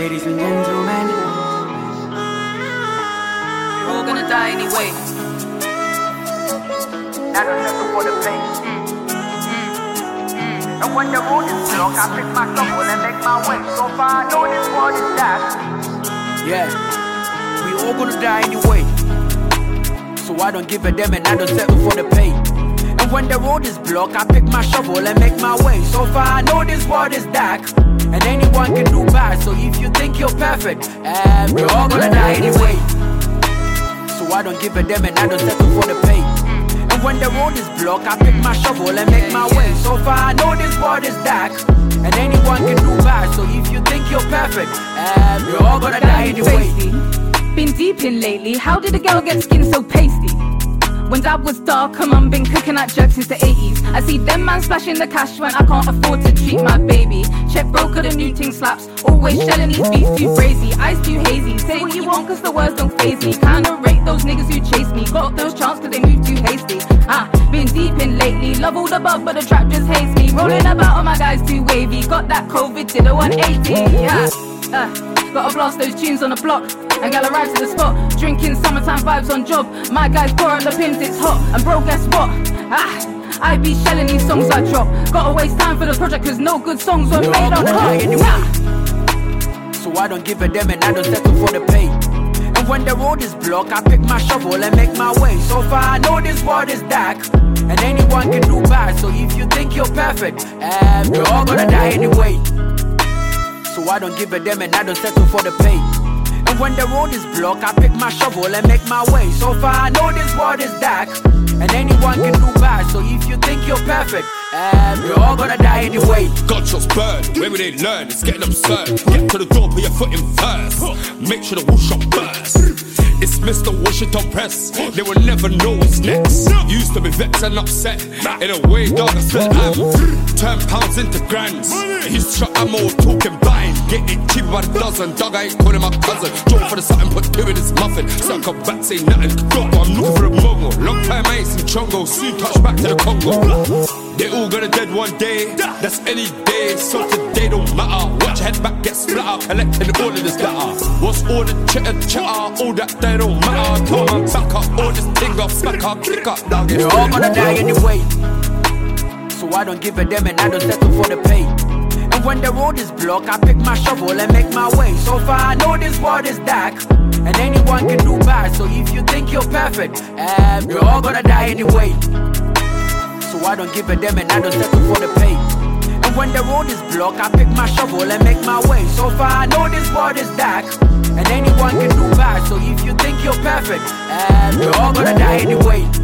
Ladies and gentlemen, we're all gonna die anyway. That's a settle for the place. And when the road is blocked, I pick my shovel and make my way. So far, I know this world is that. yeah, we all gonna die anyway. So I don't give a damn and I don't settle for the pay. And when the road is blocked, I pick my shovel and make my way. So far, I know this world is dark, and anyone can do bad. So if you think you're perfect, we're all gonna die anyway. So I don't give a damn and I don't settle for the pay. And when the road is blocked, I pick my shovel and make my way. So far, I know this world is dark, and anyone can do bad. So if you think you're perfect, we're all gonna die anyway. Been deep in lately, how did a girl get skin so pasty? When dad was dark, come on, been cooking at jerks since the 80s. I see them man splashing the cash when I can't afford to treat my baby. Check broker, the new ting slaps. Always shelling these beats too crazy. Eyes too hazy. Say what you want cause the words don't faze me. Kinda rate those niggas who chase me. Got those chance cause they move too hasty. Been deep in lately. Love all the bug but the trap just hates me. Rolling about on my guys too wavy. Got that COVID to the 180. Gotta blast those tunes on the block and gal arrive to the spot. Drinking summertime vibes on job. My guys pour out the pins, it's hot. And bro, guess what? I be shelling these songs I drop. Gotta waste time for the project cause no good songs were made on top. So I don't give a damn and I don't settle for the pay. And when the road is blocked, I pick my shovel and make my way. So far I know this world is dark, and anyone can do bad. So if you think you're perfect, we're all gonna die anyway. So I don't give a damn and I don't settle for the pay. And when the road is blocked, I pick my shovel and make my way. So far I know this world is dark, and anyone can do bad. So if you think you're perfect, we're all gonna die anyway. Gunshots burn, when we didn't learn, it's getting absurd. Get to the door, put your foot in first. Make sure the wall shot burst. It's Mr. Washington Press, they will never know what's next. Used to be vexed and upset, in a way dog I still am. Turn pounds into grands, he's shot ammo talking blind. Get it cheap by the dozen, dog I ain't calling my cousin. Draw for the something, put two in his muffin. Suck up back, say nothing, dog I'm looking for a mogo. Long time I ain't seen Chongo, soon touch back to the Congo. They all gonna dead one day, that's any day. So today don't matter, watch your head back, get splatter. Collecting all of this data. What's all the chatter, all that they don't matter. Come on, back up, all this thing up, smack up, kick up, dog. We're all gonna die anyway. So I don't give a damn and I don't settle for the pay. And when the road is blocked, I pick my shovel and make my way. So far I know this world is dark, and anyone can do bad. So if you think you're perfect, we're all gonna die anyway. So I don't give a damn and I don't settle for the pay. And when the road is blocked, I pick my shovel and make my way. So far I know this world is dark, and anyone can do bad. So if you think you're perfect, we're all gonna die anyway.